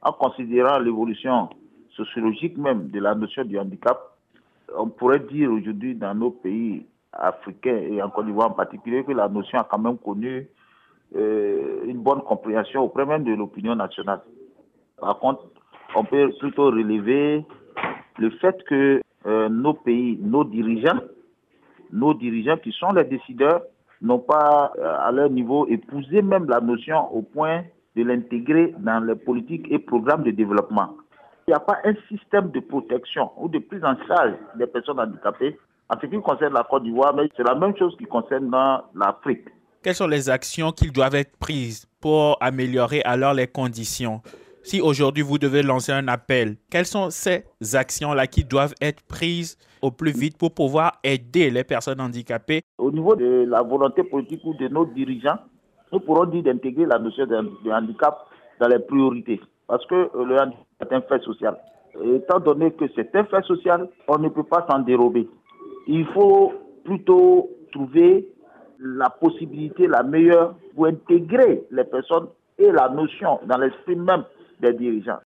en considérant l'évolution sociologique même de la notion du handicap, on pourrait dire aujourd'hui dans nos pays africains et en Côte d'Ivoire en particulier que la notion a quand même connu une bonne compréhension auprès même de l'opinion nationale. Par contre, on peut plutôt relever le fait que nos pays, nos dirigeants qui sont les décideurs, n'ont pas à leur niveau épousé même la notion au point de l'intégrer dans les politiques et programmes de développement. Il n'y a pas un système de protection ou de prise en charge des personnes handicapées en ce qui concerne la Côte d'Ivoire, mais c'est la même chose qui concerne dans l'Afrique. Quelles sont les actions qui doivent être prises pour améliorer alors les conditions? Si aujourd'hui vous devez lancer un appel, quelles sont ces actions-là qui doivent être prises au plus vite pour pouvoir aider les personnes handicapées? Au niveau de la volonté politique ou de nos dirigeants, nous pourrons dire d'intégrer la notion de handicap dans les priorités. Parce que le handicap est un fait social. Et étant donné que c'est un fait social, on ne peut pas s'en dérober. Il faut plutôt trouver la possibilité la meilleure pour intégrer les personnes et la notion dans l'esprit même des dirigeants.